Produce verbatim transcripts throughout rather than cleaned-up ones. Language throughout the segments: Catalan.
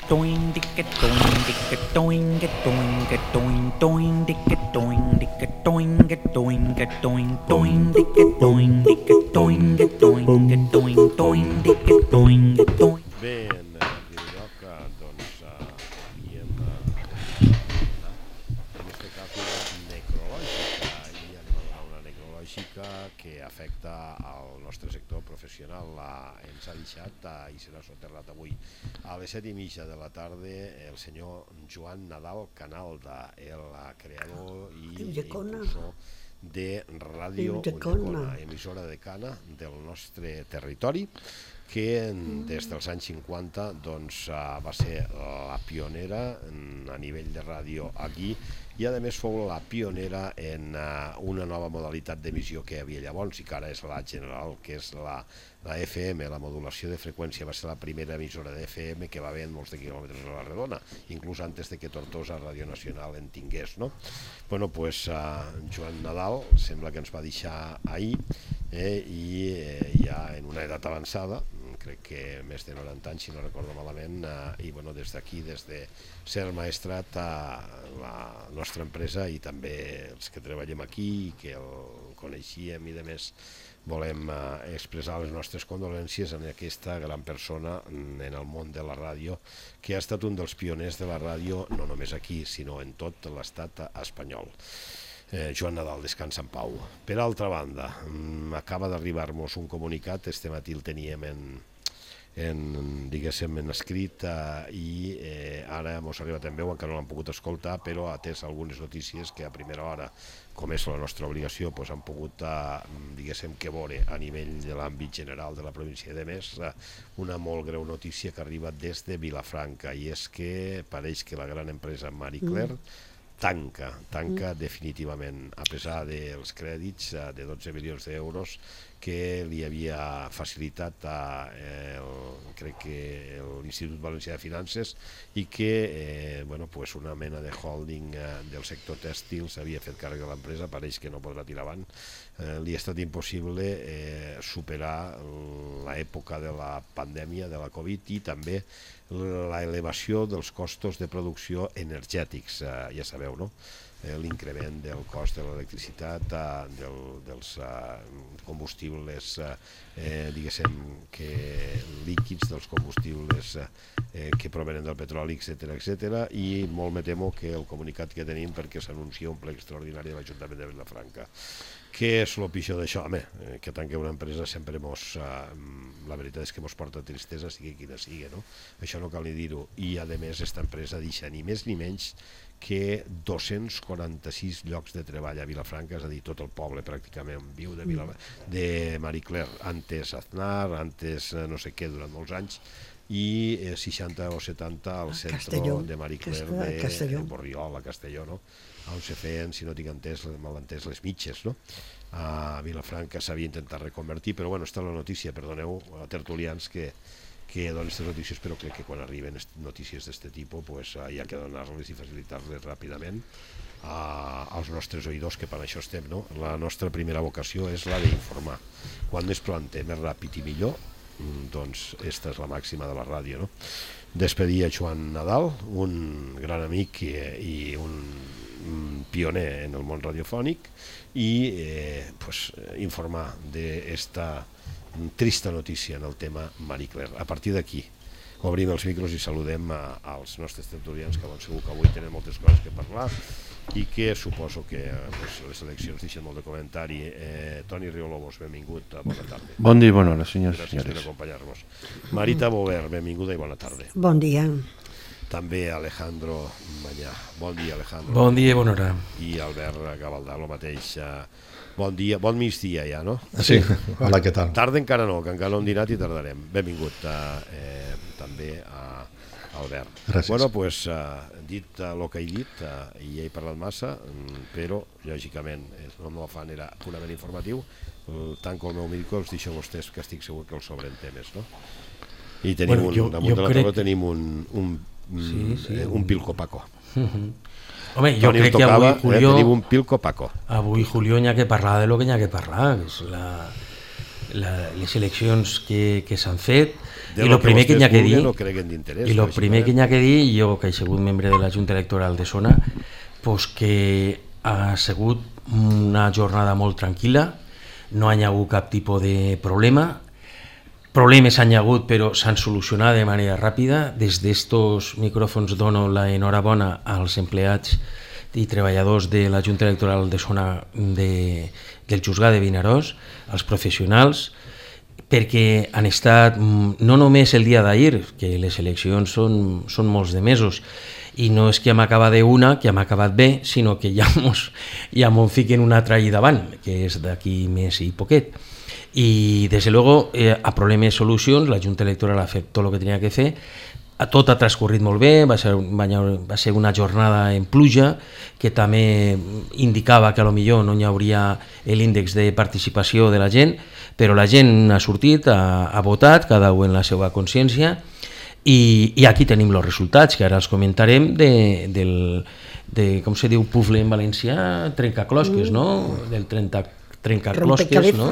Bé, en primer lloc, doncs, aquí hem en aquest cas una necrològica i anem a donar una necrològica que afecta al nostre sector professional. Ens ha deixat i serà soterrat avui a les set i mitja de la tarda el senyor Joan Nadal Canalda, el creador i impulsor de Ràdio Ulldecona, emissora de Cana del nostre territori, que des dels anys cinquanta doncs, va ser la pionera a nivell de ràdio aquí i a més fou la pionera en una nova modalitat d'emissió que hi havia llavors i que ara és la general, que és la, la F M, la modulació de freqüència. Va ser la primera emissora de F M que va haver molts de quilòmetres a la redona, inclús antes de que Tortosa Ràdio Nacional en tingués, no? Bueno, pues uh, Joan Nadal sembla que ens va deixar ahir eh, i eh, ja en una edat avançada, crec que més de noranta anys, si no recordo malament, eh, i bueno, des d'aquí, des de ser maestrat a la nostra empresa i també els que treballem aquí i que el coneixíem i de més, volem eh, expressar les nostres condolències en aquesta gran persona en el món de la ràdio, que ha estat un dels pioners de la ràdio, no només aquí, sinó en tot l'estat espanyol. Eh, Joan Nadal, descansa en pau. Per altra banda, acaba d'arribar-nos un comunicat, este matí el teníem en, en, diguéssim, en escrit eh, i eh, ara ens ha arribat en veu, encara no l'han pogut escoltar, però atès algunes notícies que a primera hora, com és la nostra obligació, pues, han pogut, eh, diguéssim, que veure a nivell de l'àmbit general de la província de Més, eh, una molt greu notícia que arriba des de Vilafranca, i és que pareix que la gran empresa Marie Claire mm. tanca, tanca mm. definitivament, a pesar dels crèdits eh, de dotze milions d'euros que li havia facilitat a, el, crec que l'Institut Valencià de Finances i que eh, bueno, pues una mena de holding eh, del sector tèxtil s'havia fet càrrec de l'empresa, pareix que no podrà tirar avant. Eh, li ha estat impossible eh, superar l'època de la pandèmia de la Covid i també l'elevació dels costos de producció energètics, eh, ja sabeu, no? Eh, l'increment del cost de l'electricitat, eh, del, dels eh, combustibles, eh, diguéssim, que líquids, dels combustibles eh, que provenen del petroli, etcètera, etcètera, i molt me temo que el comunicat que tenim perquè s'anuncia un ple extraordinari de l'Ajuntament de Vilafranca. Què és el pitjor d'això? Home, que tanque una empresa sempre mos, eh, la veritat és que mos porta tristesa, sigui quina sigui, no? Això no cal ni dir-ho. I a més, aquesta empresa deixa ni més ni menys que dos-cents quaranta-sis llocs de treball a Vilafranca, és a dir, tot el poble pràcticament viu de, Vila, de Marie Claire, antes Aznar, antes no sé què, durant molts anys, i eh, seixanta o setanta al centre Castelló, de Marie Claire de, de Borriol, a Castelló, no? On se feien, si no tinc entès, mal entès, les mitges, no? A Vilafranca s'havia intentat reconvertir, però bueno, està la notícia, perdoneu, a tertulians que que donen aquestes notícies, però crec que quan arriben notícies d'aquest tipus pues, hi ha que donar-les i facilitar-les ràpidament a, als nostres oïdors, que per això estem, no? La nostra primera vocació és la d'informar. Quan més plante, més ràpid i millor, doncs esta és la màxima de la ràdio, no? Despedir a Joan Nadal, un gran amic i, i un pioner en el món radiofònic, i eh, pues, informar d'esta trista notícia en el tema Marie Claire. A partir d'aquí obrim els micros i saludem a, als nostres tertulians, que segur que avui tenen moltes coses que parlar i que suposo que pues, les eleccions deixen molt de comentari. Eh, Toni Riolobos, benvingut, bona tarda. Bon dia i bona hora, senyors i senyores. Gràcies per acompanyar-nos. Marita Bover, benvinguda i bona tarda. Bon dia. També Alejandro Manyà. Bon dia, Alejandro. Bon dia i bona hora. I Albert Gavaldà, el mateix. Bon dia, bon migdia ja, no? Sí, hola, què tal? Tarda encara no, que encara no hem dinat i tardarem. Benvingut eh, també a Albert. Gràcies. Bueno, doncs, eh, dit el que he dit, eh, i he parlat massa, però, lògicament, no m'ho fan, era purament informatiu, tanco el meu micro, els deixo a vostès, que estic segur que els sobren temes, no? I tenim bueno, un, jo, damunt jo de la crec... taula tenim un, un, sí, sí, un, un pilco paco. Uh-huh. Home, jo Toni crec tocava, que avui Julió... Eh, tenim un pilco paco. Avui Julió n'hi ha que parlar de lo que n'hi ha que parlar, que és la... la, les eleccions que, que s'han fet, i el primer que n'hi ha que dir, i el primer que n'hi ha que dir, jo que he sigut membre de la Junta Electoral de Sona, pues que ha sigut una jornada molt tranquil·la, no hi ha hagut cap tipus de problema, problemes han hagut però s'han solucionat de manera ràpida. Des d'estos micròfons dono l'enhorabona als empleats i treballadors de la Junta Electoral de Sona de, del Juzgat de Vinaròs, als professionals, perquè han estat, no només el dia d'ahir, que les eleccions són, són molts de mesos, i no és que hem acabat d'una, que hem acabat bé, sinó que ja mos, ja mos fiquen una altra allà davant, que és d'aquí més i poquet. I, des de luego, eh, a problemes solucions, la Junta Electoral ha fet tot el que tenia que fer, tot ha transcorrit molt bé, va ser, va ser una jornada en pluja, que també indicava que a lo millor no hi hauria l'índex de participació de la gent, però la gent ha sortit, ha, ha votat, cada un en la seva consciència, i, i aquí tenim els resultats, que ara els comentarem, de, del, de com se diu puzle en valencià, trencaclosques, no? Del trenta trencaclosques, no?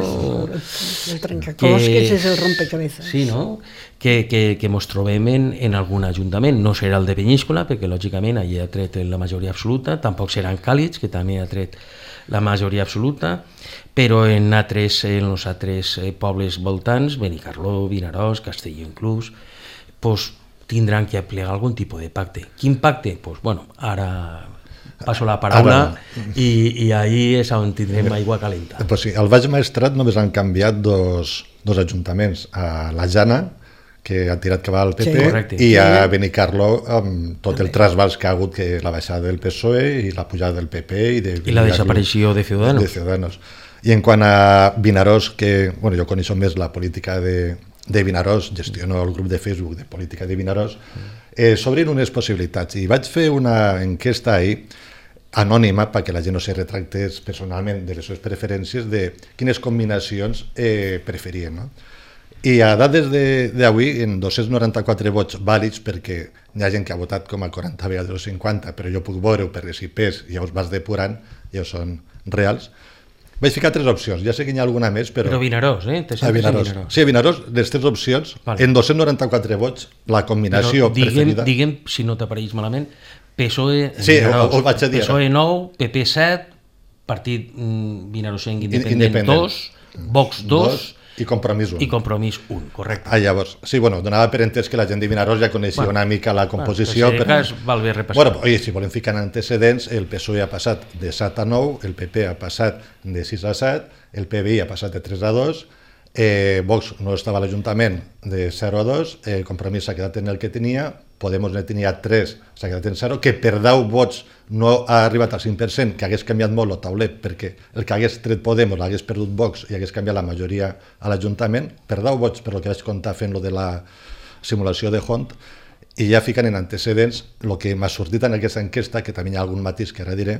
El trencaclosques és el rompecabezas. Sí, no? Que, que, que mos trobem en, en algun ajuntament. No serà el de Penyíscola, perquè lògicament allí ha tret la majoria absoluta, tampoc serà en Càlix, que també ha tret la majoria absoluta, però en altres, en els altres pobles voltants, Benicarló, Vinaròs, Castelló inclús, pues, tindran que plegar algun tipus de pacte. Quin pacte? Pues, bueno, ara passo la paraula i, i ahir és on tindrem aigua calenta. Pues sí, al Baix Maestrat només han canviat dos, dos ajuntaments, a la Jana, que ha tirat que va al P P, sí, i a Benicarló amb tot el trasbals que ha hagut, que la baixada del P S O E i la pujada del P P i, de I la desaparició de Ciudadanos. de Ciudadanos. I en quant a Vinaròs, que bueno, jo coneixo més la política de, de Vinaròs, gestiono el grup de Facebook de política de Vinaròs, eh, s'obrin unes possibilitats. I vaig fer una enquesta ahir, anònima, perquè la gent no se retractés personalment de les seves preferències, de quines combinacions eh, preferien, no? I a dades d'avui, en dos-cents noranta-quatre vots vàlids, perquè hi ha gent que ha votat com a quaranta vegades o cinquanta, però jo puc veure-ho perquè si pes ja us vas depurant, ja són reals. Vaig ficar tres opcions, ja sé que hi ha alguna més, però... Però Vinaròs, eh? A Vinaròs. Sí, a Vinaròs, les tres opcions, vale. En dos-cents noranta-quatre vots, la combinació però diguem, preferida... Diguem, si no t'apareix malament, P S O E, sí, Vinaròs, ho, ho vaig a dir, P S O E nou, P P set, Partit Vinaròsenc Independent, Independent dos, Vox dos... I Compromís un. I Compromís un, correcte. Ah, llavors, sí, bueno, donava per entès que la gent de Vinaròs ja coneixia bueno, una mica la composició. Bueno, però... cas, val bé repassar. Bueno, oi, si volem ficar en antecedents, el P S O E ha passat de set a nou, el P P ha passat de sis a set, el P B I ha passat de tres a dos, eh, Vox no estava a l'Ajuntament de zero a dos, el Compromís s'ha quedat en el que tenia, Podemos ne tenia tres, s'ha quedat en zero, que per deu vots no ha arribat al cinc per cent, que hagués canviat molt el tauler, perquè el que hagués tret Podemos l'hagués perdut Vox i hagués canviat la majoria a l'Ajuntament, per deu vots, per el que vaig comptar fent-lo de la simulació de Hunt, i ja fiquen en antecedents el que m'ha sortit en aquesta enquesta, que també hi ha algun matís que ara diré.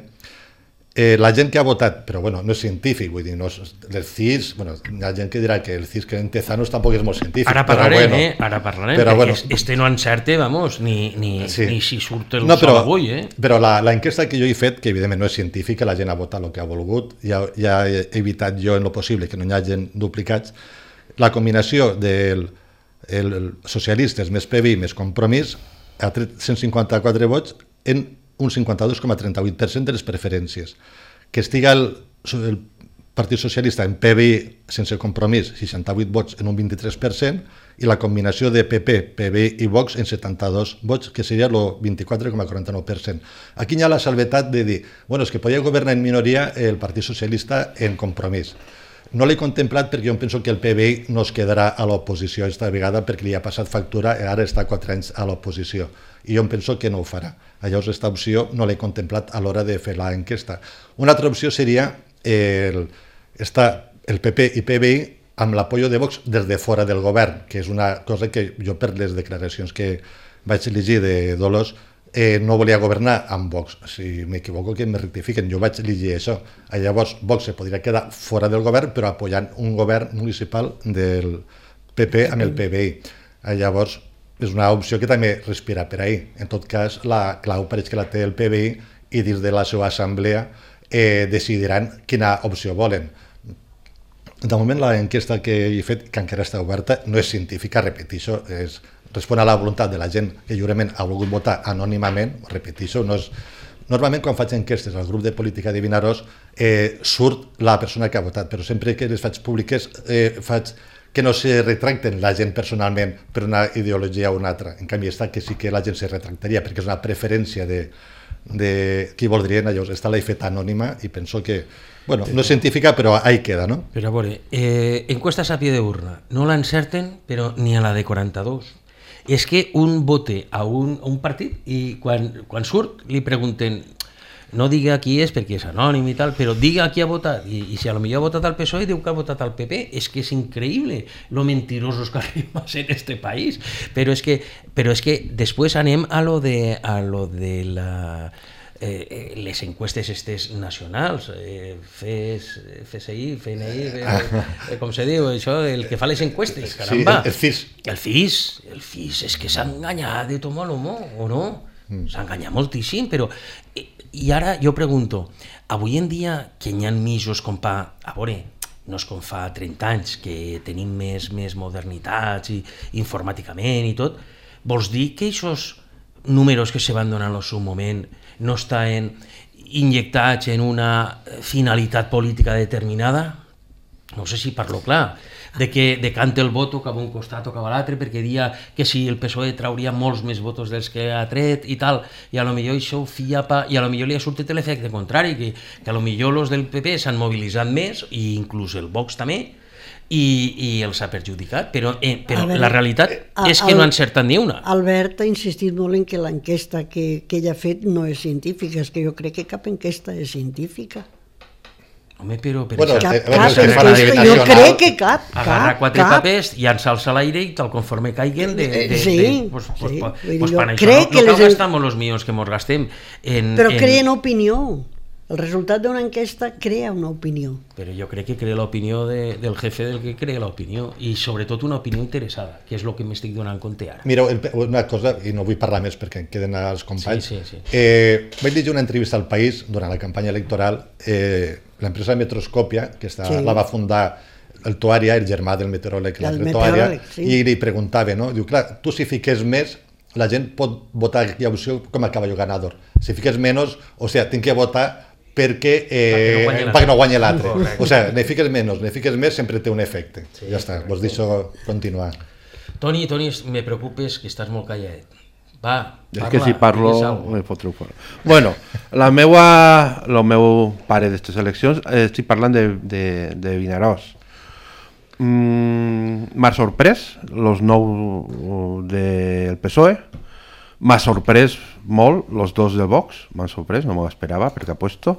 Eh, la gent que ha votat, però bueno, no és científic, vull dir, no és, el C I S, bueno, hi ha gent que dirà que el C I S que en Tezanos tampoc és molt científic. Ara parlarem, bueno, eh? Ara parlarem, però, perquè bueno, este no encerte, vamos, ni, ni, sí. ni si surt el no, sol però, avui, eh? Però la, la enquesta que jo he fet, que evidentment no és científica, la gent ha votat el que ha volgut, ja, ja he evitat jo en lo possible que no hi hagi duplicats, la combinació del el, el socialistes més P B I més Compromís ha tret cent cinquanta-quatre vots en un cinquanta-dos coma trenta-vuit per cent de les preferències. Que estiga el, el Partit Socialista en P B I sense Compromís, seixanta-vuit vots en un vint-i-tres per cent, i la combinació de P P, P B I i Vox en setanta-dos vots, que seria el vint-i-quatre coma quaranta-nou per cent. Aquí hi ha la salvetat de dir, bueno, és que podia governar en minoria el Partit Socialista en Compromís. No l'he contemplat perquè jo penso que el P B I no es quedarà a l'oposició esta vegada perquè li ha passat factura i ara està quatre anys a l'oposició. I jo penso que no ho farà. Llavors, aquesta opció no l'he contemplat a l'hora de fer l'enquesta. Una altra opció seria el, estar el P P i P B I amb l'apoyo de Vox des de fora del govern, que és una cosa que jo per les declaracions que vaig llegir de Dolors eh, no volia governar amb Vox. Si m'equivoco que me rectifiquen, jo vaig llegir això. Llavors Vox se podria quedar fora del govern però apoyant un govern municipal del P P amb el P B I. Llavors és una opció que també respira per ahí. En tot cas, la clau pareix que la té el P B I i dins de la seva assemblea eh, decidiran quina opció volen. De moment l'enquesta que he fet, que encara està oberta, no és científica, repeteixo, és, respon a la voluntat de la gent que lliurement ha volgut votar anònimament, repeteixo, no és... Normalment quan faig enquestes al grup de política de Vinaròs eh, surt la persona que ha votat, però sempre que les faig públiques eh, faig que no se retracten la gent personalment per una ideologia o una altra. En canvi està que sí que la gent se retractaria perquè és una preferència de, de qui voldrien, llavors està la feta anònima i penso que bueno, no és científica, però ahí queda, no? Però a veure, eh, encuestas a pie de urna, no l'encerten, però ni a la de quaranta-dos. És que un vote a un, a un partit i quan, quan surt li pregunten, no diga qui és perquè és anònim i tal, però diga qui ha votat, i, i si a lo millor ha votat al P S O E diu que ha votat al P P, és que és increïble lo mentirosos que arribem a ser en este país, però és que, però és que després anem a lo de, a lo de la... Eh, les encuestes estes nacionals, eh, F S I, F N I, eh, com se diu, això, el que fa les encuestes, caramba. Sí, el C I S. El C I S, el C I S, és que s'ha enganyat de tot l'home, o no? Mm. S'ha enganyat moltíssim, però... I ara jo pregunto, avui en dia que hi ha misos com pa... A veure, no és com fa trenta anys, que tenim més, més modernitats i informàticament i tot, vols dir que aquests números que se van donar en el seu moment no estan injectats en una finalitat política determinada? No sé si parlo clar, de que decanta el vot cap a un costat o cap a l'altre, perquè dia que si el P S O E trauria molts més votos dels que ha tret i tal, i a lo millor això ho fia pa, i a lo millor li ha sortit l'efecte contrari, que, que a lo millor els del P P s'han mobilitzat més, i inclús el Vox també, i, i els ha perjudicat, però, eh, però veure, la realitat a, és que el, no han encertat ni una. Albert ha insistit molt en que l'enquesta que, que ella ha fet no és científica, és que jo crec que cap enquesta és científica. Home, però... Per bueno, cap, eh, cap enquesta, jo crec que cap, cap, agarrar quatre cap. papers, llançar-los a l'aire i tal conforme caiguen de... de, sí, de pues, pues, sí. Pues, pues, per això no, no cal gastar molts milions que mos gastem en... Però en... creen opinió. El resultat d'una enquesta crea una opinió. Però jo crec que crea l'opinió de, del jefe del que crea l'opinió, i sobretot una opinió interessada, que és el que m'estic donant compte ara. Mireu, una cosa, i no vull parlar més perquè em queden els companys. Sí, sí, sí. Eh, vaig llegir una entrevista al País durant la campanya electoral. Eh, l'empresa Metroscòpia, que està, sí. la va fundar el Toària, el germà del meteoròleg, l'altre Toària, sí. I li preguntava, no? Diu, clar, tu si fiques més, la gent pot votar aquella opció com a caballo ganador. Si fiques menys, o sigui, tinc que votar perquè eh, perquè no guanyi l'altre. O sigui, ne fiques menys, ne fiques més, sempre té un efecte. Sí, ja està, vos deixo continuar. Toni, Toni, me preocupes que estàs molt calladet. Va, parla. És que si parlo me fotreu fora. Bueno, la meua, el meu pare d'estes eleccions, eh, estic parlant de, de, de Vinaròs. Mm, m'ha sorprès els nou del P S O E, m'ha sorprès molt els dos del Vox, m'han sorprès, no m'ho esperava perquè apuesto.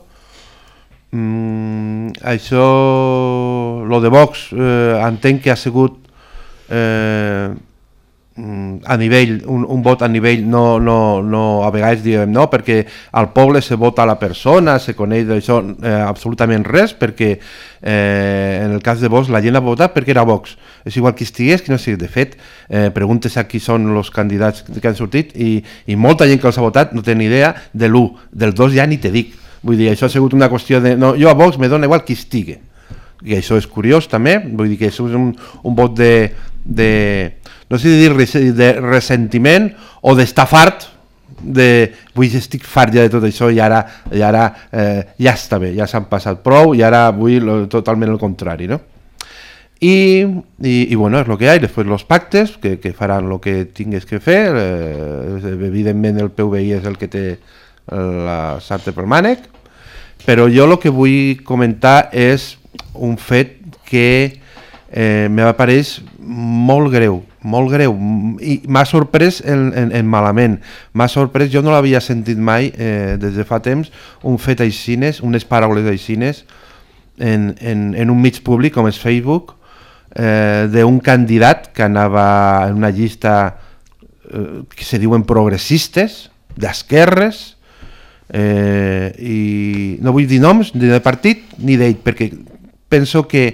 Mm, això, lo de Vox, eh, entenc que ha sigut eh, a nivell, un, un vot a nivell, no, no, no a vegades diem no, perquè al poble se vota a la persona, se coneix d'això eh, absolutament res, perquè eh, en el cas de Vox la gent ha votat perquè era Vox, és igual qui estigués, qui no estigués. De fet, eh, preguntes a qui són els candidats que han sortit i, i molta gent que els ha votat no té ni idea de l'u, del dos ja ni te dic, vull dir, això ha sigut una qüestió de, no, jo a Vox me dona igual qui estigui, i això és curiós també, vull dir que això és un, un vot de, de no sé si dir de ressentiment o d'estar fart, de, vull dir, estic fart ja de tot això i ara, i ara eh, ja està bé, ja s'han passat prou i ara vull lo, totalment el contrari, no? I, i, i bueno, és el que hi ha, i després els pactes, que, que faran el que tingues que fer, eh, evidentment el P V I és el que té la sarta pel mànec, però jo el que vull comentar és un fet que eh, m'apareix molt greu, molt greu, i m'ha sorprès en, en, en malament, m'ha sorprès, jo no l'havia sentit mai eh, des de fa temps, un fet aixines, unes paraules aixines en, en, en un mig públic com és Facebook, eh, d'un candidat que anava en una llista eh, que se diuen progressistes, d'esquerres, eh, i no vull dir noms ni de partit ni d'ell, perquè penso que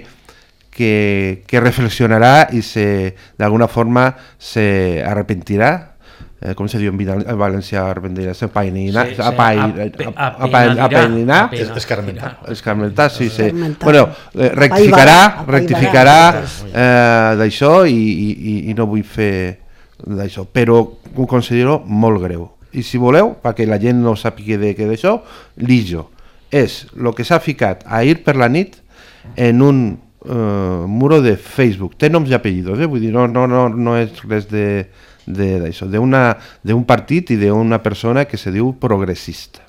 Que, que reflexionarà i se, d'alguna forma se arrepentirà eh, com se diu en valencià, apainar, Sí, sí, apainar, ape- apainar, ape- escarmentar. escarmentar, sí, sí. Escarmentar. Bueno, eh, rectificarà, Apaivagar, rectificarà apaivagar. eh, d'això i, i, i- i no vull fer d'això, però ho considero molt greu. I si voleu, perquè la gent no sàpiga de què d'això, Lijo és el que s'ha ficat ahir per la nit en un eh, muro de Facebook. Té noms i apellidos, eh? Vull dir, no, no, no, no és res de d'això, d'un partit i d'una persona que se diu progressista.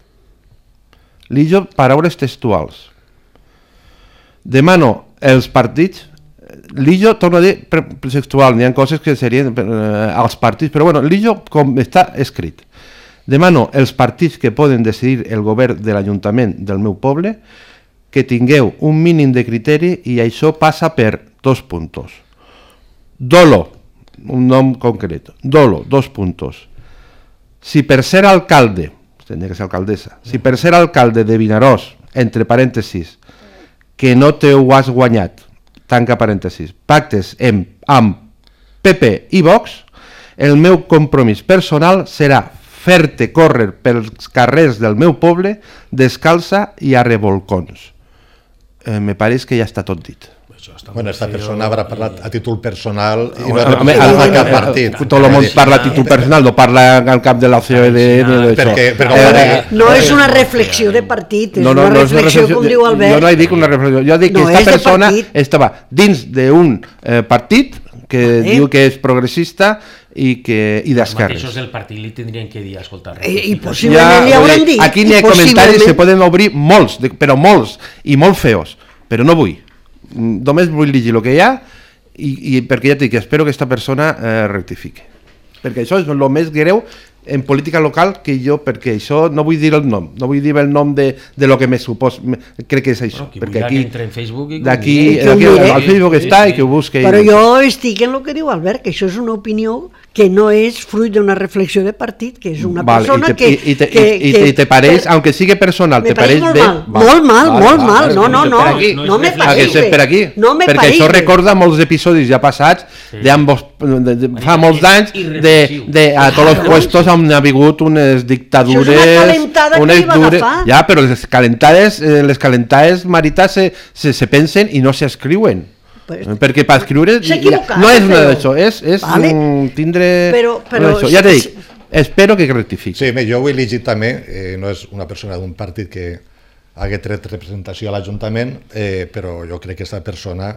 Lijo, paraules textuals. Demano els partits, Lijo, torno a dir, textual, n'hi ha coses que serien eh, als partits, però bueno, Lijo, com està escrit, demano els partits que poden decidir el govern de l'Ajuntament del meu poble que tingueu un mínim de criteri i això passa per dos puntos. Dolo, un nom concret, Dolo, dos puntos. Si per ser alcalde, tenia que ser alcaldessa, si per ser alcalde de Vinaròs, entre parèntesis, que no te ho has guanyat, tanca parèntesis, pactes amb, amb P P i Vox, el meu compromís personal serà fer-te córrer pels carrers del meu poble descalça i a revolcons. Eh, me pareix que ja està tot dit. Bueno, esta persona haurà parlat a títol personal i no Bueno, ha representat el- cap el- partit. Tot el món parla a títol personal, no parla al cap de la C O E D ni d'això. Perquè- perquè Eh, eh, No és una reflexió de partit, és no, no, una no és una reflexió, com diu Jo Albert. no he dit una reflexió, jo dic que No, és aquesta de persona partit. estava dins d'un eh, partit que Vale. diu que és progressista i que i Els mateixos d'esquerres. del partit li tindrien que dir, escolta, I, i rectifica. possiblement li vull hauran dir, dit. aquí n'hi i ha comentaris, possiblement- se poden obrir molts, de- però molts, i molt feos, però no vull. Mm, Només vull llegir el que hi ha i, i perquè ja et dic, espero que aquesta persona eh, rectifique. Perquè això és el més greu en política local que jo, perquè això no vull dir el nom, no vull dir el nom de, de lo que me supos, me, crec que és això. Bueno, qui perquè vulgui aquí, que entre en Facebook i que ho d'aquí, miri. que ho aquí miri. al Facebook està i que ho busqui. Però jo estic en el que diu Albert, que això és una opinió que no és fruit d'una reflexió de partit, que és una Vale, persona i te, que... i, i te, que, i, que, i te pareix, que- aunque sigui personal, me te pareix pareix molt bé? mal, molt mal, molt mal, no, no, no, per aquí. no me Ah, que pareix sé bé. per aquí, No me perquè pareix això bé. recorda molts episodis ja passats d'ambos, de, de, fa molts anys de, de a tots els puestos on ha hagut unes dictadures, Això és una calentada que unes li va dures- agafar. ja, però les calentades, eh, les calentades maritas se, se, se pensen i no s'escriuen. Pues- Perquè per escriure S'ha ja, equivocat, no és una però- d'això, és, és Vale. mm, tindre Però- però- això. Ja t'he dit, espero que rectifiqui. Sí, bé, jo ho he llegit també, eh, no és una persona d'un partit que hagués tret representació a l'Ajuntament, eh, però jo crec que aquesta persona,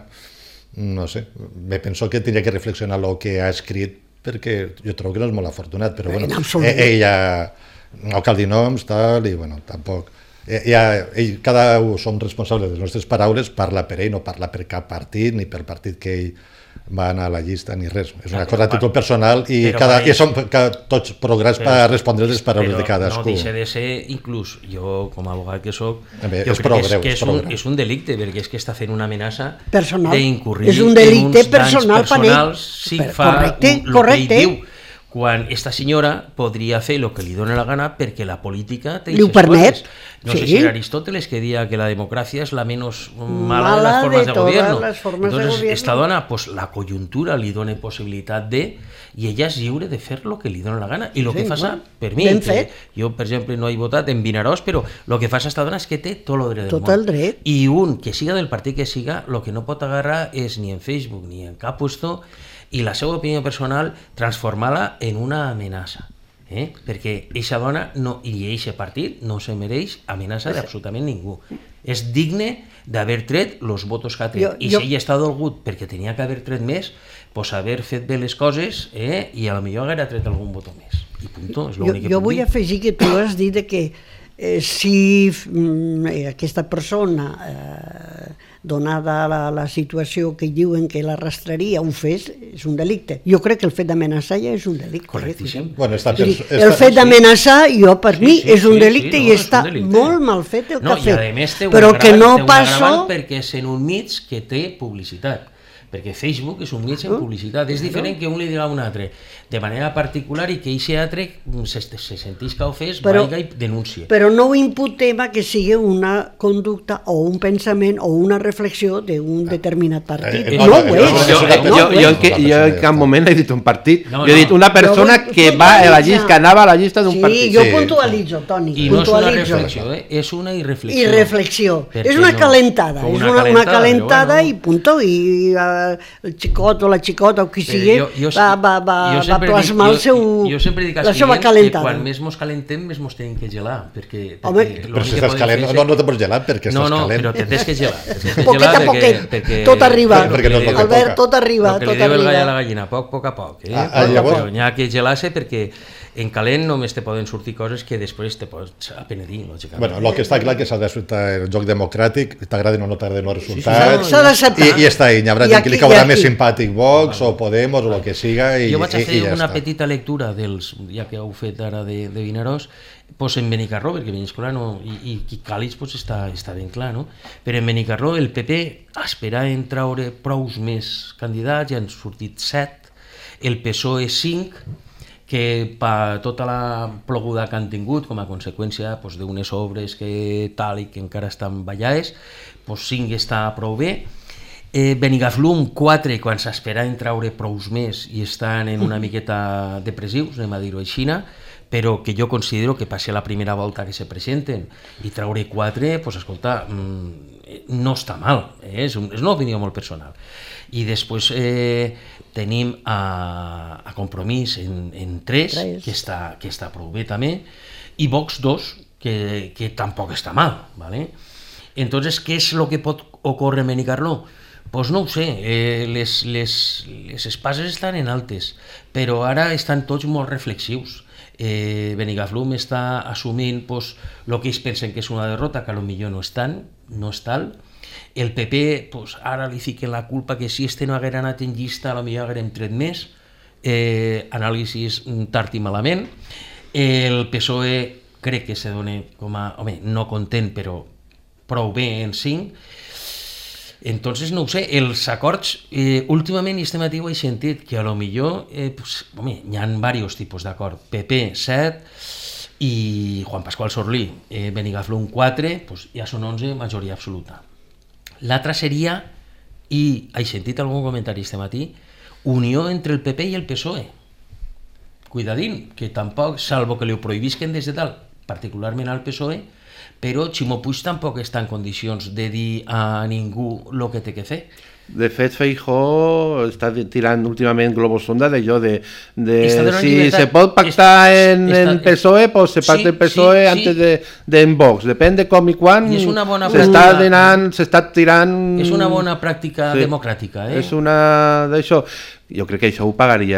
no sé, me penso que tindria que reflexionar el que ha escrit, perquè jo trobo que no és molt afortunat, però bueno, En absolut. eh, ella, no cal dir noms, tal, i bueno, tampoc. Eh, ja, ell, cada un som responsables de les nostres paraules, parla per ell, no parla per cap partit, ni per partit que ell va anar a la llista ni res. És una cosa a títol personal i, Però cada, per i som que, tots programs per respondre les paraules Però de cadascú. no deixa de ser, inclús jo com a abogat que sóc, A veure, jo és crec prou que, és, greu, que és és, prou un, greu. és un delicte, perquè és que està fent una amenaça Personal. d'incurrir És un en delicte uns danys personal per ell. personals si Per- fa correcte, un, lo correcte. que ell diu, quan esta senyora podria fer el que li dona la gana perquè la política té Li ho aquestes permet, coses. No sé sí. si era Aristóteles que decía que la democracia es la menos mala, Mala de las formas de de, todas gobierno. las formas de Entonces, gobierno. esta dona, pues la coyuntura li dona possibilitat de, i ella és lliure de fer lo que li dona la gana. I el Sí, que fa, bueno, per mi, ben que fet. jo, per exemple, no he votat en Vinaròs, però el que fa esta dona és que té tot el dret del Tot món. el dret. I un, que siga del partit que siga, el que no pot agarrar és ni en Facebook ni en cap puesto i la seva opinió personal transformar-la en una amenaça. Eh? Perquè eixa dona no, i eixe partit no se mereix amenaça d'absolutament ningú. És digne d'haver tret els votos que ha tret. Jo- I jo- si ella està dolgut perquè tenia que haver tret més, pues haver fet bé les coses eh? i a lo millor haguera tret algun votó més. I punto, és Jo, l'únic que jo puc vull dir. afegir que tu has dit de que eh, si mm, eh, aquesta persona, eh, donada la, la situació que diuen que l'arrastraria, ho fes, és un delicte. Jo crec que el fet d'amenaçar ja és un delicte. Correctíssim. Bueno, esta Vull dir, perso- el esta- fet d'amenaçar, jo per mi, Sí, sí, és un sí, delicte sí, no, i és un està delicte. molt mal fet el No, que ha i a fet. més té un Però agravant, que no té un passo... agravant perquè és en un mig que té publicitat. perquè Facebook és un mig en publicitat, és diferent que un li dirà a un altre de manera particular i que aquest altre se, se sentisca ofès, vaiga i denúncia. Però no ho imputem a que sigui una conducta o un pensament o una reflexió d'un determinat partit. Eh, eh, no ho és. Jo, jo, jo, jo, en que, jo en cap moment he dit un partit, no, jo he dit una persona no, que va a la llista, que anava a la llista d'un sí, partit. Sí, jo puntualitzo, Toni. I no és una reflexió, eh? És una irreflexió. I reflexió. És una calentada, no, és una, una calentada bueno. i punto, i uh, el xicot o la xicota o qui sigui va, va, va, va plasmar el seu, jo, jo sempre dic als la seva clients calentada. Que quan més mos calentem, més mos tenim que gelar. Perquè, Home, perquè però si estàs calent, no, no te pots gelar perquè estàs no, no, calent. No, però te tens que gelar. Poquet a poquet, perquè, tot arriba. Perquè no és Albert, tot arriba, tot arriba. El que li diu el gall a la gallina, poc, poc a poc. Eh? Ah, ah, llavors... Però n'hi ha que gelar-se perquè en calent només te poden sortir coses que després te pots apenedir, lògicament. Bueno, el que està clar que s'ha d'acceptar el joc democràtic, t'agraden o no t'agraden els resultats, s'ha d'acceptar. I, i està ahí, n'hi haurà qui li caurà més simpàtic Vox o Podemos o el que siga. I, jo vaig a fer i, i ja una està. petita lectura dels, ja que heu fet ara de, de Vinaròs, pues en Benicarló, perquè Peníscola no, i, i Càlig pues està, està ben clar, no? Però en Benicarló el P P espera en traure prous més candidats, ja han sortit set, el P S O E cinc, que per tota la ploguda que han tingut com a conseqüència pues, d'unes obres que tal i que encara estan ballades, pues, cinc està prou bé. Eh, Benigaflum quatre, quan s'espera en traure prous més i estan en una miqueta depressius, anem a dir-ho així, però que jo considero que passi la primera volta que se presenten i traure quatre, pues, escolta, no està mal, eh? és, un, és una opinió molt personal. I després eh, tenim a, a Compromís en, en tres, que està, que està prou bé també, i Vox dos, que, que tampoc està mal. ¿Vale? Entonces, què és el que pot ocórrer en Benicarló? Pues no ho sé, eh, les, les, les espases estan en altes, però ara estan tots molt reflexius. Eh, Benigaflum està assumint pues, el que ells pensen que és una derrota, que potser no és tant, no és tal. El P P, pues, ara li fiquen la culpa que si este no haguera anat en llista potser haguérem tret més, eh, anàlisis tard i malament. El P S O E crec que se dona com a, home, no content, però prou bé en cinc. Entonces, no ho sé, els acords, eh, últimament, i este matí ho he sentit, que a lo millor, eh, pues, home, hi ha diversos tipus d'acord. P P set i Juan Pascual Sorlí, eh, Benigaflum quatre, pues, ja són onze, majoria absoluta. L'altra seria, i he sentit algun comentari este matí, unió entre el P P i el P S O E. Cuidadín, que tampoc, salvo que li ho prohibisquen des de tal, particularment al P S O E, però Ximo Puig tampoc està en condicions de dir a ningú el que té que fer. De fet, Feijóo està tirant últimament globos sonda d'allò de, de si llibertat. Se pot pactar es, en, està, en P S O E, pues se pacta sí, en P S O E sí, antes sí. de, de en Vox. Depèn de com i quan s'està donant, s'està tirant... És una bona pràctica sí, democràtica. Eh? És una d'això. Jo crec que això ho pagaria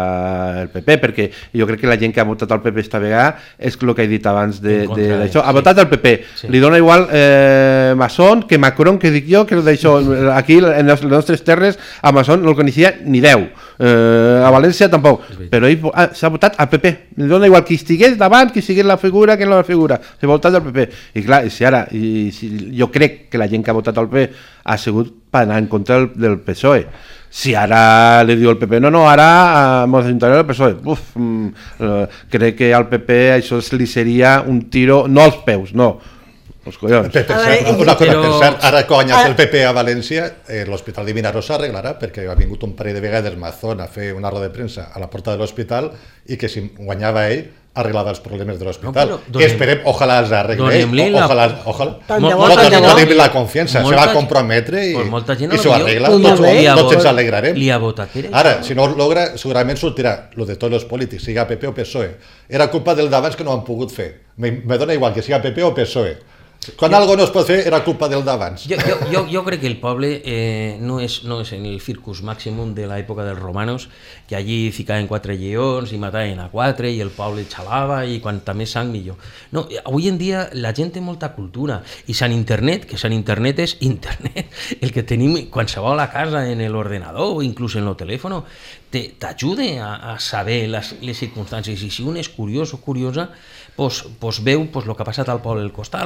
el P P, perquè jo crec que la gent que ha votat al P P esta vegada és el que he dit abans d'això. Ha votat al P P, sí. Li dona igual eh, Masson que Macron, que dic jo, que d'això. Aquí, en les nostres terres, a Masson no el coneixia ni deu. Eh, a València tampoc. Però ell ah, s'ha votat al P P. Li dona igual qui estigués davant, qui estigués la figura, que no la figura. S'ha votat al P P. I clar, si ara, i, si, jo crec que la gent que ha votat al P P ha sigut per anar en contra del, del P S O E. Si ara li diu el P P, no, no, ara ens ajuntarem el P S O E. Uf, mm, eh, crec que al P P això li seria un tiro, no als peus, no, els collons. Per cert, una cosa, per cert, ara que ha guanyat el P P a València, eh, l'Hospital de Vinaròs s'arreglarà, perquè ha vingut un parell de vegades Mazón a fer una roda de premsa a la porta de l'hospital i que si guanyava ell arreglava els problemes de l'hospital. No, donem, esperem, ojalà els arregle ell, ojalà, ojalà. Tant de bo, no tenim la confiança, se va comprometre i, i s'ho arregla, tots, tots ens alegrarem. Li ha votat. Ara, si no ho logra, segurament sortirà lo de tots els polítics, siga P P o P S O E. Era culpa del d'abans que no han pogut fer. Me, me dona igual que siga P P o P S O E. Quan jo, algo no es pot fer era culpa del d'abans. Jo, jo, jo, jo crec que el poble eh, no, és, no és en el circus màximum de l'època dels romanos, que allí ficaven quatre lleons i mataven a quatre i el poble xalava i quanta més sang millor. No, avui en dia la gent té molta cultura i sant internet, que sant internet és internet, el que tenim qualsevol a casa en l'ordenador o inclús en el telèfon, t'ajuda a, a saber les, les circumstàncies i si un és curiós o curiosa pues, pues veu pues, el que ha passat al poble del costat, el que ha passat en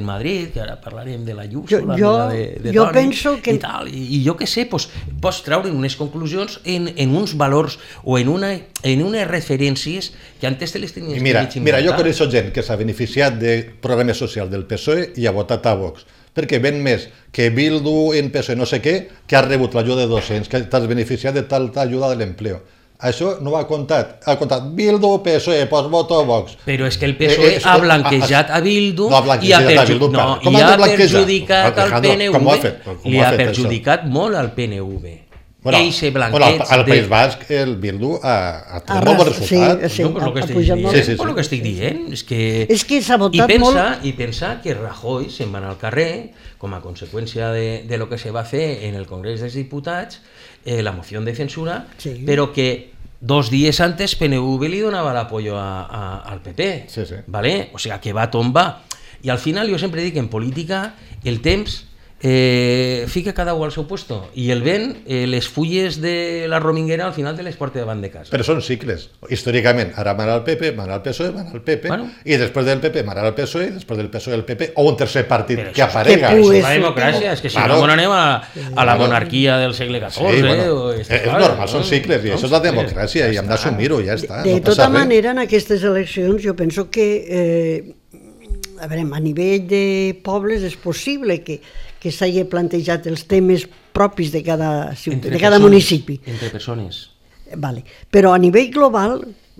en Madrid, que ara parlarem de la Ayuso, jo, la jo, de, de jo Toni, penso que... i tal, i, i jo què sé, pues, pots treure unes conclusions en, en uns valors o en, una, en unes referències que antes te les tenies que mira, mig mira, jo inventar. coneixo gent que s'ha beneficiat del programa social del P S O E i ha votat a Vox, perquè ven més que Bildu en P S O E no sé què, que ha rebut l'ajuda de docents, que t'has beneficiat de tal ajuda de l'empleo. Això no ho ha comptat. Ha comptat Bildu, P S O E, pues voto Vox. Però és que el P S O E eh, eh, ha blanquejat a Bildu no, ha i ha, perju Bildu, no, com i ha blanquejat? perjudicat al P N V. Com ho ha fet? Com li ho ha fet, perjudicat això? Molt al P N V. Bueno, Eixe bueno, blanqueig al, al País de... Basc el Bildu ha, ha tingut Arras, molt bon resultat. sí, sí. No, per lo que ha estic pujat dient, molt. Sí, sí, sí. per lo que estic dient, és que... És que s'ha votat I pensa, molt... I pensa que Rajoy se'n va anar al carrer, com a conseqüència de, de lo que se va fer en el Congrés dels Diputats, eh, la moció de censura, Sí. però que dos dies antes P N V li donava l'apoyo a, a, al P P, Sí, sí. ¿vale? O sea, que va tombar. I al final jo sempre dic que en política el temps eh, fica cada un al seu puesto i el vent, eh, les fulles de la rominguera al final te les porta davant de casa. Però són cicles. Històricament, ara mana el P P, mana el P S O E, mana el P P, Bueno. i després del P P mana el P S O E, i després del P S O E el P P, o un tercer partit Però que això és aparega. que Això pugui és la democràcia, és que si Claro. no, no anem a, a la Claro. monarquia del segle catorze. Sí, bueno, o és este, normal, són cicles, i Són això és la cicles, democràcia, ja i hem està. d'assumir-ho, ja està. De no passa tota res. manera, en aquestes eleccions jo penso que eh, a, veure, a nivell de pobles és possible que, que s'hagi plantejat els temes propis de cada, ciutat, de cada persones, municipi. Entre persones. Vale. Però a nivell global,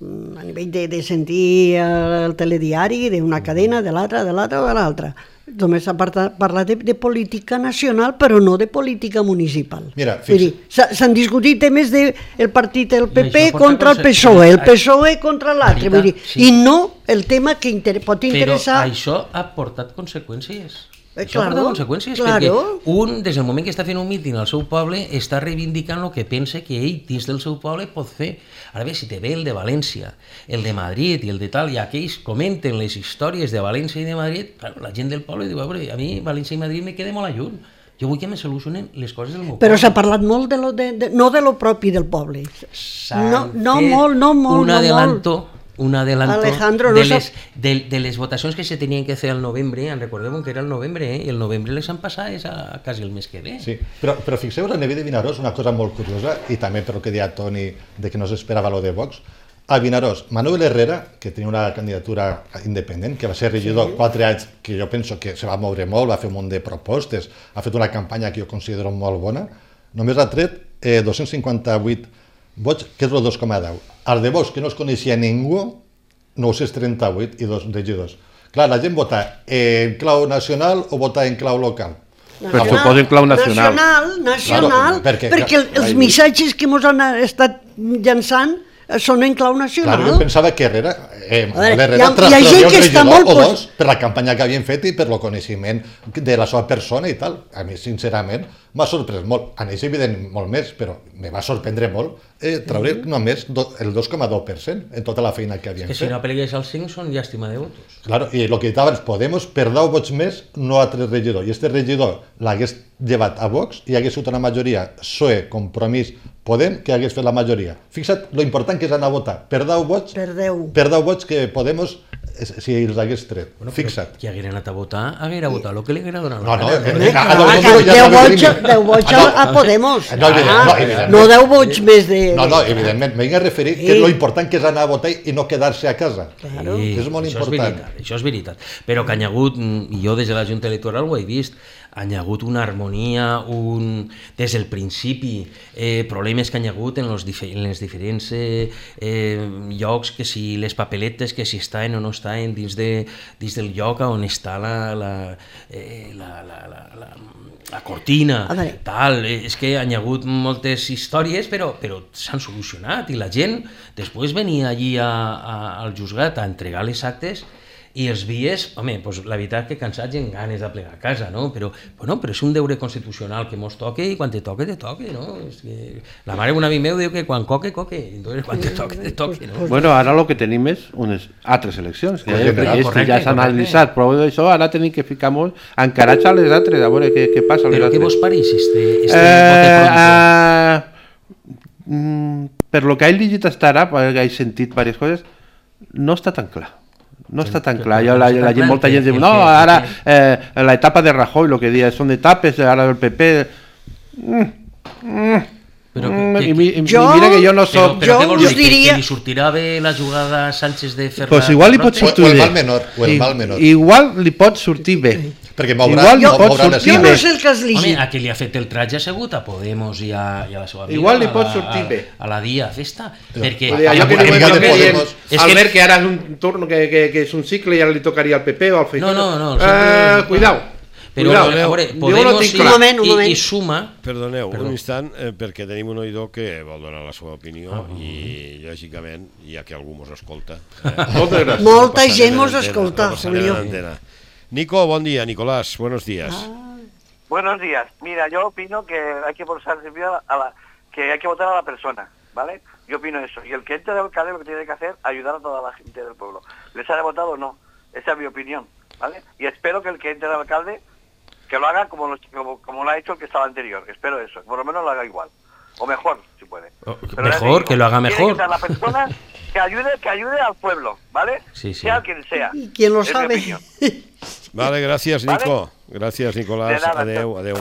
a nivell de, de sentir el telediari d'una cadena, de l'altra, de l'altra o de l'altra, només s'ha parlat de, de política nacional, però no de política municipal. Mira, Vull dir, fixa- s'han discutit temes del de partit del P I P això porta contra el conse- P S O E, el P S O E contra l'altre, vull dir, Sí. i no el tema que inter pot Però interessar... això ha portat conseqüències. Eh, Això ha claro, portat conseqüències, claro. perquè un, des del moment que està fent un míting al seu poble, està reivindicant el que pensa que ell, dins del seu poble, pot fer. Ara bé, si te ve el de València, el de Madrid i el de tal, i aquells comenten les històries de València i de Madrid, claro, la gent del poble diu, a veure, a mi València i Madrid me queda molt a lluny. Jo vull que me solucionen les coses del meu Però poble. s'ha parlat molt de lo de, de, no de lo propi del poble. S'han No, no fet molt, no molt, un no adelanto, un adelanto Alejandro, de, no les, sap- de, de les votacions que se tenien que fer al novembre, en recordem que era el novembre, eh? I el novembre les han passat és a quasi el mes que ve. Sí, però, però fixeu a nivell de Vinaròs una cosa molt curiosa, i també per el que deia Toni de que no s'esperava lo de Vox. A Vinaròs, Manuel Herrera, que tenia una candidatura independent, que va ser regidor sí. quatre anys, que jo penso que se va moure molt, va fer un munt de propostes, ha fet una campanya que jo considero molt bona, només ha tret eh, dos-cents cinquanta-vuit vots, que és el dos coma deu. El de Vox, que no es coneixia ningú, nou-cents trenta-vuit i dos regidors. Clar, la gent vota en clau nacional o vota en clau local. Per suposo en clau nacional. Nacional, nacional, Claro, perquè- perquè el, els Ai, missatges que ens han estat llançant eh, són en clau nacional. Clar, jo pensava que Herrera, eh, veure, Herrera hi ha- tra- hi ha trauria gent un que està regidor molt o pos- dos per la campanya que havien fet i per el coneixement de la seva persona i tal. A mi, sincerament, m'ha sorprès molt. A ells, evident, molt més, però me va sorprendre molt eh, treure Mm-hmm. només do, el dos coma dos per cent en tota la feina que havien Que si fet. no apel·legués als cinc són llàstima de votos. Claro, i el que dit abans, Podemos per deu vots més no ha tret regidor, i este regidor l'hagués llevat a Vox i hagués sigut una majoria P S O E, Compromís, Podem, que hagués fet la majoria. Fixa't lo important que és anar a votar. Per deu vots, Per deu. per deu vots que Podemos, eh, si els hagués tret. Bueno, Fixa't. Qui haguera anat a votar, haguera votat el que li haguera donat. No, no, la eh, gana. eh, a deu Ah, número ja deu no vots, tenim. deu vots Ah, a, a Podemos. No, evident- Ah, no, evidentment. no deu vots més de... No, no, evidentment, m'he a referir que Sí. lo important que és anar a votar i no quedar-se a casa. Claro. Sí, És molt això important. És veritat, això és veritat. Però que hi ha hagut, i jo des de la Junta Electoral ho he vist, hi ha hagut una harmonia, un, des del principi, eh, problemes que hi ha hagut en, los dife en les diferents eh, eh, llocs, que si les papeletes, que si estaven o no estaven dins, de, dins del lloc on està la, la, eh, la, la, la, la, la cortina, A veure. tal, eh, és que hi ha hagut moltes històries, però, però s'han solucionat i la gent després venia allí a, a, al juzgat a entregar les actes i els vies, home, doncs la veritat que cansats i amb ganes de plegar a casa, no? Però, bueno, però és un deure constitucional que mos toque i quan te toque, te toque, no? És que la mare d'un amic meu diu que quan coque, coque, entonces quan te toque, te toque, no? Bueno, ara el que tenim és unes altres eleccions, que, Pues eh, general, perquè correcte, ja s'han correcte. analitzat prou d'això, ara tenim que ficar molt encarats a les altres, a veure què, què passa. a les Però què altres. vos pareix este, este Eh, vote pronto? eh, mm, per lo que he llegit hasta ara, perquè he sentit diverses coses, no està tan clar. no està tan clar. Jo, la, la gent, molta gent diu, no, ara eh, l'etapa de Rajoy, el que dia, són etapes, ara el P P... Mm, mm, però, mm, que, i, i, jo, i mira que jo no soc... Però, però jo què vols dir? diria... Que, que li sortirà bé la jugada a Sánchez de Ferran? Pues igual li pot sortir o el bé. mal menor, o el mal menor. Igual li pot sortir bé. Perquè mourà, Igual li no, pot mourà les sortir Jo bé. no sé el que has Home, llegit. a qui li ha fet el tratge ha sigut a Podemos i a, i a la seva amiga. Igual li a pot la- sortir a, bé. A la Dia Festa. Perquè... Vull dir, allò que Una diuen mica que de dient, Podemos. És que- Albert, que ara és un turno que, que, que és un cicle i ara li tocaria al P P o al Feijóo. No, no, no, Eh, sempre- cuidao. Però, Cuidao. a veure, Jo no Podemos tinc i, clar. Un moment, un i, moment. i Suma... Perdoneu, Perdó. un instant, eh, perquè tenim un oïdor que vol donar la seva opinió i, lògicament, ja que algú mos escolta... Eh, Moltes gràcies. Molta no passarem gent en mos antena, escolta, no passarem Julio. en antena. Nico, buen día. Nicolás, buenos días. Buenos días. Mira, yo opino que hay que votar a la, que hay que votar a la persona, ¿vale? Yo opino eso. Y el que entre de alcalde lo que tiene que hacer es ayudar a toda la gente del pueblo. ¿Les haya votado o no? Esa es mi opinión, ¿vale? Y espero que el que entre de alcalde que lo haga como lo, como, como lo ha hecho el que estaba anterior. Espero eso. Por lo menos lo haga igual. O mejor, si puede. Oh, Pero mejor, ya te digo, que lo haga tiene mejor. que ser la persona que ayude, que ayude al pueblo, ¿vale? Sí, sí. Sea quien sea. Y quien lo Es mi sabe. opinión. Vale, gracias, ¿Vale? Nico. Gracias, Nicolás. De nada, Adeu, adeu.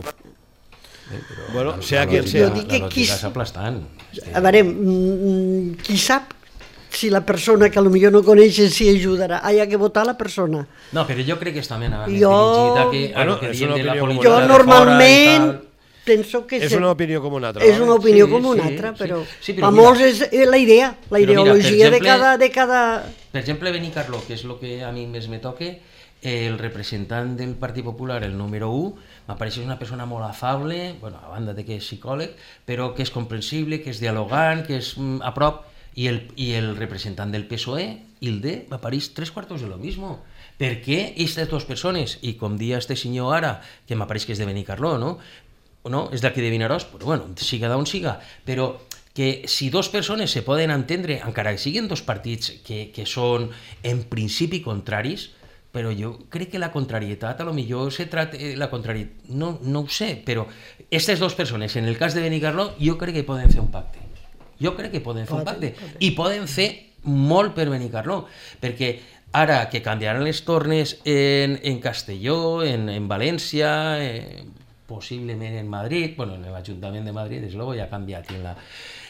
Bueno, sea La quien lògica- sea. Jo dic la que lògica qui- és aplastant. A veure, mm, qui sap si la persona que potser no coneixes si ajudarà? Ah, hi ha que votar la persona. No, però jo crec que està més Jo- dirigit a, que, a Bueno, lo que és diem una de la opinió política Jo Votar de normalment fora i tal. penso que És se- una opinió com una altra. és una vale? opinió Sí, com una sí, altra, sí. però, Sí, però per mira- molts és eh, la idea, la Però mira, ideologia per de, exemple- cada, de cada... Per exemple, Benicarló, que és el que a mi més me toque, el representant del Partit Popular, el número u, m'apareix una persona molt afable, bueno, a banda de que és psicòleg, però que és comprensible, que és dialogant, que és mm, a prop, i el, i el representant del P S O E, Hilde, m'apareix tres quartos de lo mismo. Per què aquestes dues persones, i com dia este senyor ara, que m'apareix que és de Benicarló, no? no? És d'aquí de Vinaròs, però bueno, siga d'on siga, però que si dos persones se poden entendre, encara que siguin dos partits que, que són en principi contraris, però jo crec que la contrarietat, a lo millor se trata, la contrarietat, no, no ho sé, però aquestes dues persones, en el cas de Benicarló, jo crec que poden fer un pacte. Jo crec que poden fer un pacte. I poden fer molt per Benicarló, perquè ara que canviaran les tornes en, en Castelló, en, en València, eh, possiblement en Madrid, bueno, en l'Ajuntament de Madrid, des luego ja ha canviat. En la...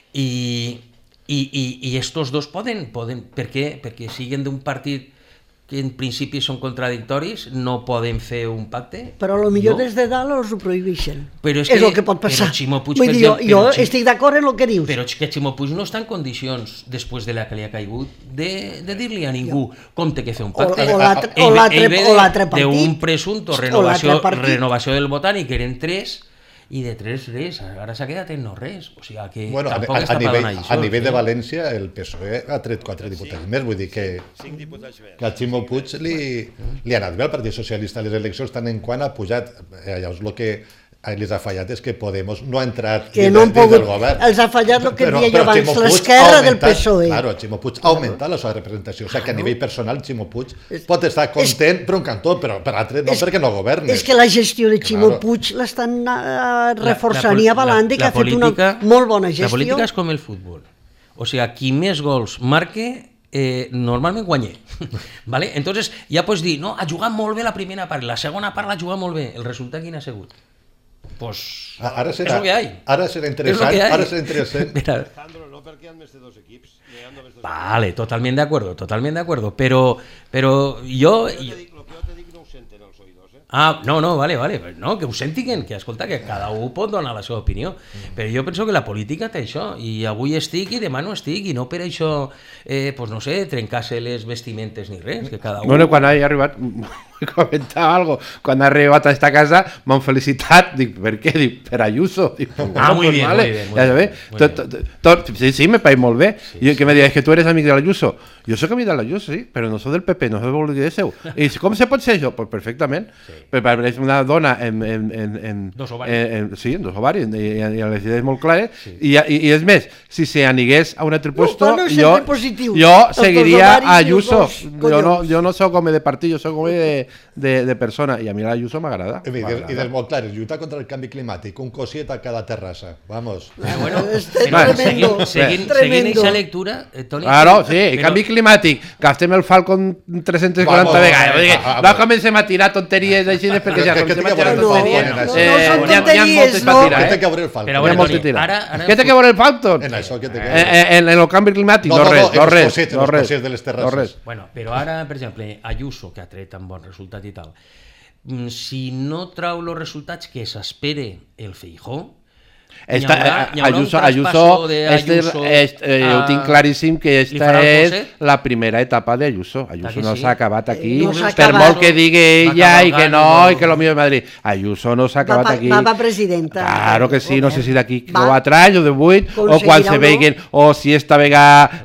I, i, i, i estos dos poden, poden per què? Perquè siguen d'un partit que en principi són contradictoris, no poden fer un pacte. Però potser no. des de dalt els ho prohibeixen. Però és és que- el que pot passar. però Ximo Puig, Vull per dir, jo, exemple, jo però Xim- estic d'acord en el que dius. Però és que Ximo Puig no està en condicions, després de la que li ha caigut, de, de dir-li a ningú com té que fer un pacte. O- o l'altre- Ell o ve- l'altre- ell ve o l'altre de- d'un partit. presumpto O renovació, l'altre partit. renovació del Botànic, que eren tres, i de tres res, ara s'ha quedat en no res. O sigui que Bueno, a, tampoc a, està a, per nivell, donar a lliçons, nivell de eh? València, el P S O E ha tret quatre diputats més, vull dir que, Cinc diputats més. que a Ximo Puig li, li ha anat bé al Partit Socialista a les eleccions, tant en quant ha pujat. Eh, llavors, el que els ha fallat és que Podemos no ha entrat Que dins, no han dins del pogut... govern. Els ha fallat el que Però- deia jo però abans, Ximo Puig l'esquerra ha del augmentat- P S O E. Claro, Ximo Puig ha augmentat la seva representació. O sigui que a nivell personal Ximo Puig pot estar content per un cantó, però per altre no, és- perquè no governa. És que la gestió de Ximo Claro. Puig l'estan uh, La- reforçant la- i avalant la- que la ha fet política- una molt bona La gestió. política és com el futbol. O sigui, qui més gols marque, eh, normalment guanya. ¿Vale? Entonces, ja pots dir, no, ha jugat molt bé la primera part, la segona part l'ha jugat molt bé. El resultat quin ha sigut? Pues, Ara és serà, el que hay. ara serà És el interessant, que hay. ara serà interessant. Mira, Alejandro, no perquè han més de dos equips. N'hi han només dos vale, totalment de acuerdo, totalment de acuerdo, però, però jo... equips. Jo te dic, lo que jo te dic no ho senten els oïdors, eh? Ah, no, no, vale, vale, no, que ho sentiguen, que escolta, que cada un pot donar la seva opinió, però jo penso que la política té això, i avui estic i demà no estic, i no per això, eh, pues no sé, trencar-se les vestimentes ni res, que cada un... Bueno, quan he arribat, vull comentar alguna cosa. Quan he arribat a esta casa m'han felicitat, dic, per què? Dic, per Ayuso. Dic, Ah, muy pues bien, vale. muy bien, muy Ja bien, sabés. muy Tot, bien. tot, tot, sí, sí, me pareix molt bé. I que me diu, és que tu eres amic de l'Ayuso. Jo soc amic de l'Ayuso, sí, però no soc del P P, no soc del de seu. I dic, com se pot ser això? Pues perfectament. Sí. Però és una dona en... en, en, en Dos ovaris. En, en, sí, en dos ovaris, i, i, i les idees molt clares. Sí. I, i, I és més, si se anigués a un altre puesto, no és jo, sempre positiu. jo Els seguiria dos ovaris a i els Ayuso. dos Jo no, collons. jo no soc home de partit, jo soc home de, de, de persona, i a mi l'Ayuso m'agrada. I, I dels molt clars, lluitar contra el canvi climàtic, un cosiet a cada terrassa, vamos. Eh, bueno, bueno, seguint, seguint, seguint aquesta lectura, eh, Toni... Claro, sí, però... canvi climàtic, gastem el Falcon tres-centes quaranta vegades, no comencem a tirar tonteries així, perquè ja comencem a tirar tonteries, n'hi ha moltes per tirar, Què té que veure el Falcon? Què té que veure el Falcon? En això, què té que veure? En el canvi climàtic, no res, no res, no res. De les terrasses. Bueno, però ara, per exemple, Ayuso, que ha tret un bon resultat i tal, si no trau els resultats que s'espere el Feijóo, Esta, haurà, Ayuso, Ayuso, este, este, eh, ho tinc claríssim que esta és la primera etapa de Ayuso. Ayuso no s'ha acabat aquí, no per molt que digui ella i que no, i que lo mío de Madrid. Ayuso no s'ha acabat aquí. Va, va presidenta. Claro que sí, no sé si d'aquí quatre anys o de vuit, o quan se veiguen, o si esta vegada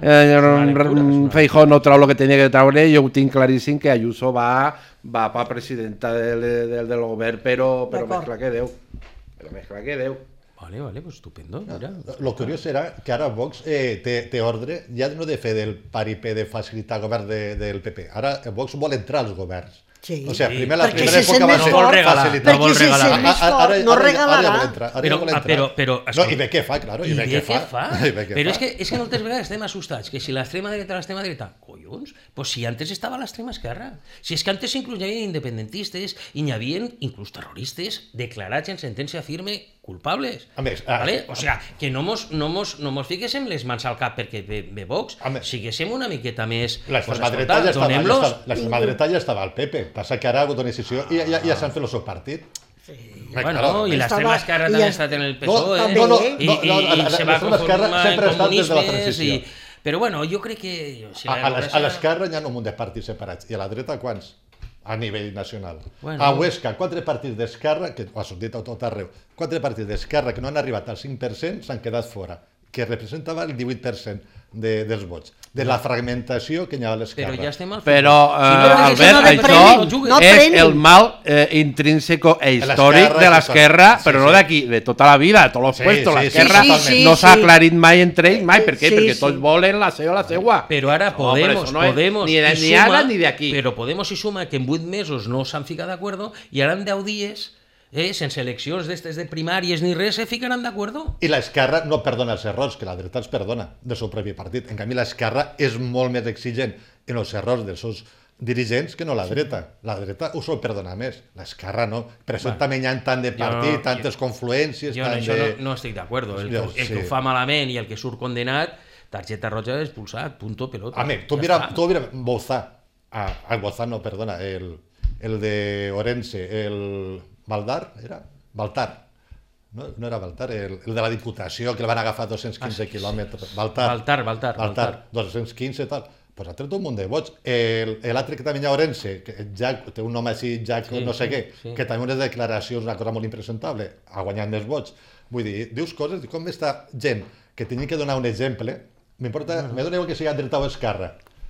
eh, Feijóo no trau el que tenia que traure, jo ho tinc claríssim que Ayuso va, va per presidenta del, del, del govern, però, però més clar que Déu. Però més clar que Déu. Vale, vale, pues estupendo. Mira. Lo curiós serà que ara Vox eh, té, té ordre ja no de fer del paripé de facilitar el govern de, del P P. Ara Vox vol entrar als governs. Sí. O sigui, primer la perquè primera època va ser no regalar, facilitar. no vol regalar. Perquè si ara, no regalarà. Ara ja vol entrar. Ara però, ja vol entrar. Però, però, no, I bé què fa, claro. I, I bé què fa. fa. I bé què però fa. és que, és que moltes vegades estem assustats, que si l'extrema dreta, l'extrema dreta, collons, pues si antes estava l'extrema esquerra. Si és que antes inclús hi havia independentistes i hi havia inclús terroristes declarats en sentència firme culpables. A més, a, vale? O sea, que no mos, no mos, no mos fiquéssim les mans al cap perquè ve, ve Vox, siguéssim una miqueta més... L'extrema dreta, ja estava, ja dreta ja estava al P P, passa que ara ha hagut una decisió i ja, ja, ja s'han fet el seu partit. Sí. Bueno, claro, i l'extrema esquerra també ha estat en el P S O E, no, no, no, i, i, i, i se va conformar en comunismes, i... però bueno, jo crec que... Si a a l'esquerra hi ha un munt de partits separats, i a la dreta quants? A nivell nacional. Bueno. A Huesca, quatre partits d'esquerra, que ho ha sortit a tot arreu, quatre partits d'esquerra que no han arribat al cinc per cent s'han quedat fora, que representava el divuit per cent de, dels vots, de la fragmentació que hi ha a l'esquerra. Però ja estem al Però, eh, Albert, això no és el mal eh, intrínseco e històric de l'esquerra, però no d'aquí, de tota la vida, de tots els puestos. L'esquerra no s'ha aclarit mai entre ells, mai. Per què? Perquè tots volen la seva, la seva. Però ara Podemos, Podemos ni i ara suma, ni d'aquí. Però Podemos i suma que en vuit mesos no s'han ficat d'acord i ara en deu dies Eh, sense eleccions d'estes de primàries ni res, se ficaran d'acord? I l'esquerra no perdona els errors, que la dreta els perdona del seu propi partit. En canvi, l'esquerra és molt més exigent en els errors dels seus dirigents que no la dreta. La dreta ho sol perdonar més, l'esquerra no. Per això bueno, també hi ha tant de partit, jo, tantes jo, confluències... Jo en tant això de... no, no estic d'acord. El, jo, el sí. que ho fa malament i el que surt condenat, targeta roja expulsat, punto, pelota. A mi, tu ja mira, tu mira Bouzá, ah, el Bouzá no, perdona, el, el de Orense, el... Baldar, era? Baltar. No, no era Baltar, el, el de la Diputació, que el van agafar dos-cents quinze ah, sí, quilòmetres. Baltar. Baltar, Baltar. Baltar, dos-cents quinze i tal. Pues ha tret un munt de vots. L'altre que també hi ha Orense, que Jack, té un nom així, Jack sí, no sé què, sí. que també unes declaracions, una cosa molt impresentable, ha guanyat més vots. Vull dir, dius coses, com està gent que tenia que donar un exemple, m'importa, no, no. me dona igual que sigui dreta o esquerra.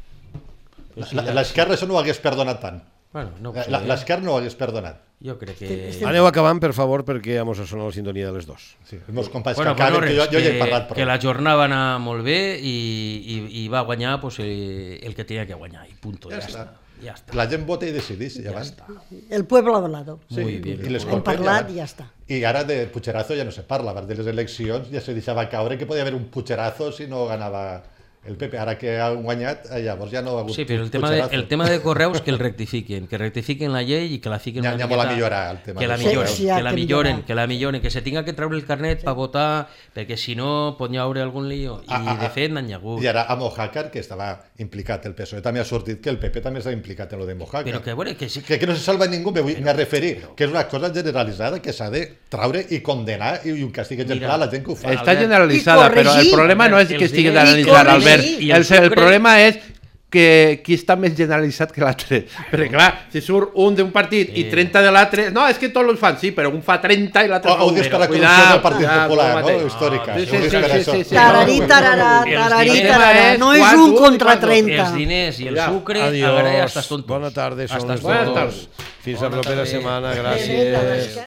L'esquerra això no ho hagués perdonat tant. Bueno, no l'esquerra no ho hagués perdonat. Jo crec que... Aneu acabant, per favor, perquè vamos a sonar la sintonia de les dos. Sí, els meus companys bueno, que acaben, res, que jo, jo que, ja he parlat prou. Que la jornada va anar molt bé i, i, i va guanyar pues, el, el que tenia que guanyar, i punto, ja, ja està. Ja està. La gent vota i decideix, ja, ja està. El pueblo ha hablado. Sí, Muy bien. I les hem parlat i ja està. I ara de Puigderazo ja no se parla, abans de les eleccions ja se deixava caure que podia haver un Puigderazo si no ganava el P P, ara que ha guanyat, llavors ja no ha hagut... Sí, però el tema, de, el tema de correus que el rectifiquen, que rectifiquen la llei i que la fiquen ja, una ja miqueta... Ja vol millorar el tema. Que la milloren, sí, sí, que la milloren, que la milloren, que se tinga que treure el carnet sí. per votar, perquè si no pot hi haure algun lío. I ah, de fet n'han hagut. I ara a Mojácar, que estava implicat el P S O E, també ha sortit que el P P també està implicat en lo de Mojácar. Però que, bueno, que, sí. que, que no se salva ningú, me vull a referir, però... que és una cosa generalitzada que s'ha de traure i condenar i un càstig exemplar a la gent que ho fa. Està generalitzada, però el problema no és que estigui generalitzada, Albert. El El problema és que qui està més generalitzat que l'altre. Perquè clar, si surt un d'un partit i trenta de l'altre... No, és que tots els fan, sí, però un fa trenta i l'altre fa un. O dius per la corrupció del Partit Popular, no? Històrica. Sí, sí, sí. Tararí, tararà, tararí, tararà. No és un contra trenta. Els diners i el sucre, ara ja estàs tontos. Bona tarda, són les dos. Fins la propera setmana, gràcies.